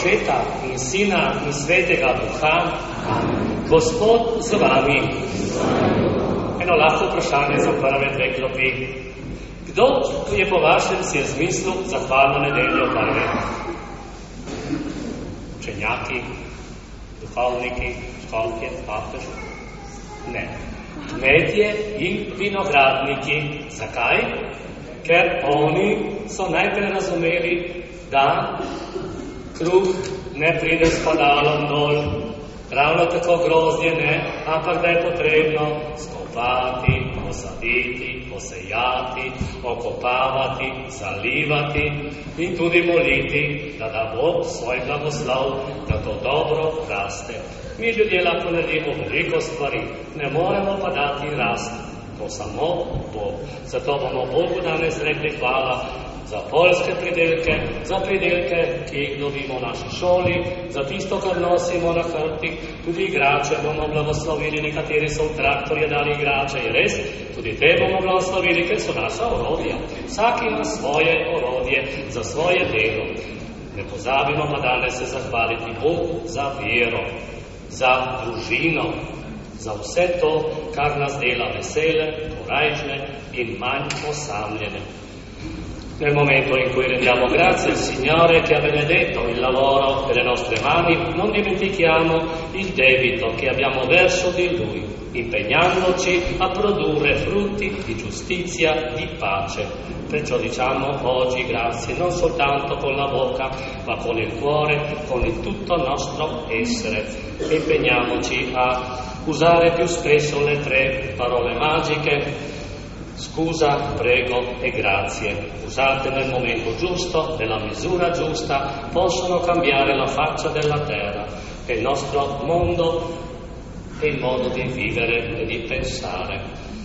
Očeta in Sina in Svetega Duha. Gospod z vami. Eno lahko vprašanje za prve dve klopi. Kdo je po vašem si je zmislil za hvalno nedeljo prve? Učenjaki, duhovniki, školke, papež? Ne. Kmetje in vinogradniki. Zakaj? Ker oni so najprej razumeli, da kruh ne pride s padalom dol, ravno tako grozdje ne, ampak da je potrebno skopati, posaditi, posejati, okopavati, zalivati in tudi moliti, da bo svoj blagoslov, da to dobro raste. Mi ljudje lahko naredimo veliko stvari, ne moremo pa dati rast. To samo Bog. Zato bomo Bogu danes rekli hvala za poljske pridelke, za pridelke, ki jih dobimo v naši šoli, za tisto, kar nosimo na hrbtih, tudi igrače bomo blagoslovili, nekateri so v traktorje dali igrače, je res, tudi te bomo blagoslovili, ker so naša orodja. Vsak ima svoje orodje za svoje delo. Ne pozabimo pa danes se zahvaliti Bogu za vero, za družino, za vse to, kar nas dela vesele, korajžne in manj osamljene. Nel momento in cui rendiamo grazie al Signore che ha benedetto il lavoro delle nostre mani, non dimentichiamo il debito che abbiamo verso di Lui, impegnandoci a produrre frutti di giustizia, di pace. Perciò diciamo oggi grazie non soltanto con la bocca, ma con il cuore, con il tutto nostro essere. Impegniamoci a usare più spesso le tre parole magiche: scusa, prego e grazie. Usate nel momento giusto, nella misura giusta, possono cambiare la faccia della terra e il nostro mondo e il modo di vivere e di pensare.